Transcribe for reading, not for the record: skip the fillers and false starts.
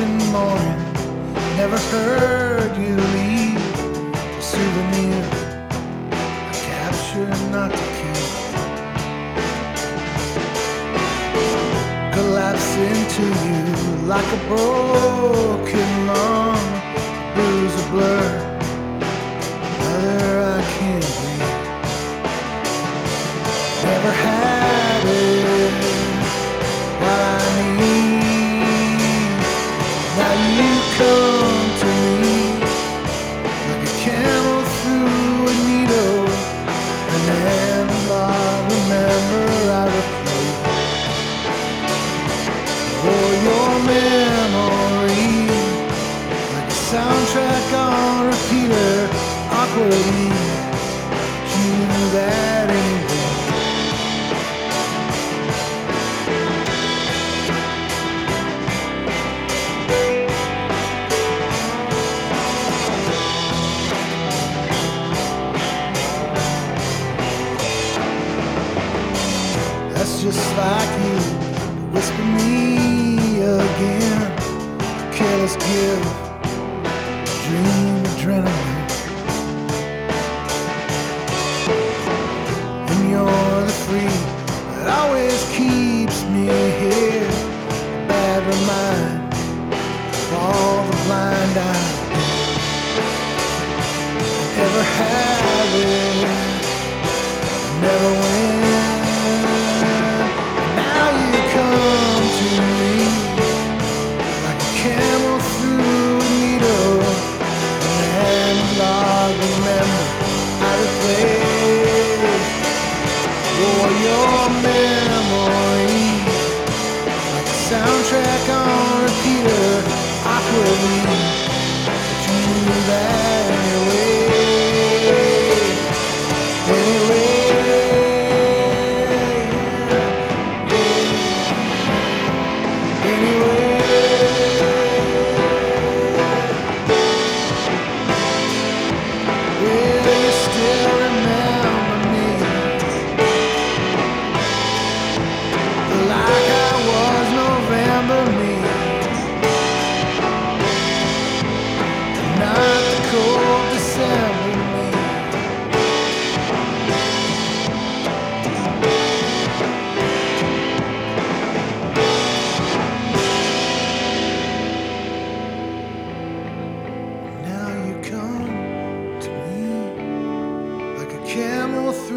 wishing morning. Never heard you leave a souvenir, a capture not to keep. Collapse into you like a broken lung, bruise a blur, another I can't breathe. Never had it, what I need. Now you come to me like a camel through a needle, and then I remember I replay for your memory like a soundtrack on repeater. Awkwardly, you knew that anyway. That's just like you to whisper me again. Careless give, dream adrenaline. And you're the free that always keeps me here. A bad reminder of all the blind eyes ever have it, never win. Now you come to me like a camel through a needle, and Lord, remember I replay for your memory like a soundtrack on repeater. Awkwardly, but you knew that anyway. Camel